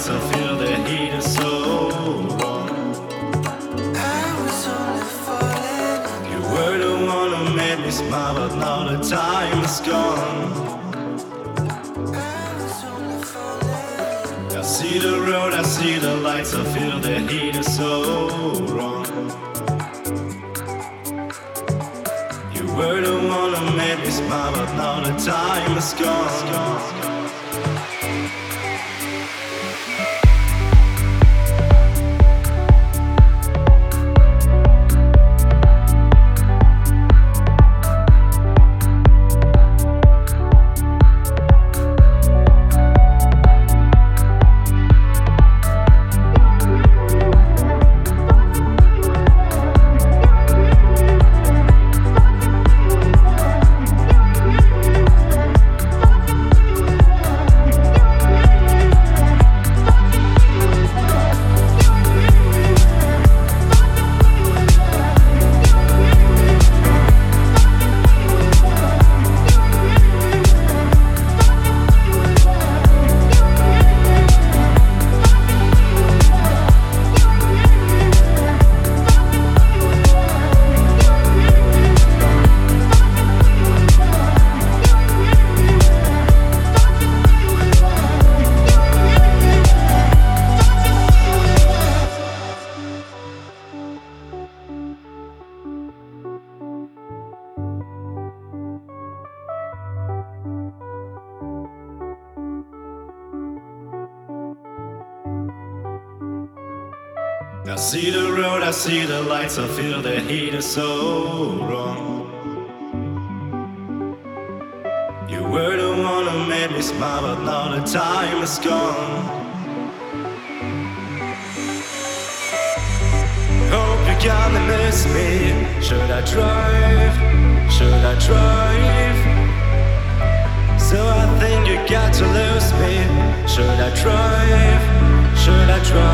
lights, I feel the heat is so wrong. I was only falling. You were the one who made me smile, but now the time is gone. I was only falling. I see the road, I see the lights, I feel the heat is so wrong. You were the one who made me smile, but now the time is gone. I see the road, I see the lights, I feel the heat is so wrong. You were the one who made me smile, but now the time is gone. Hope you're gonna miss me. Should I drive? Should I drive? So I think you got to lose me. Should I drive? Should I drive?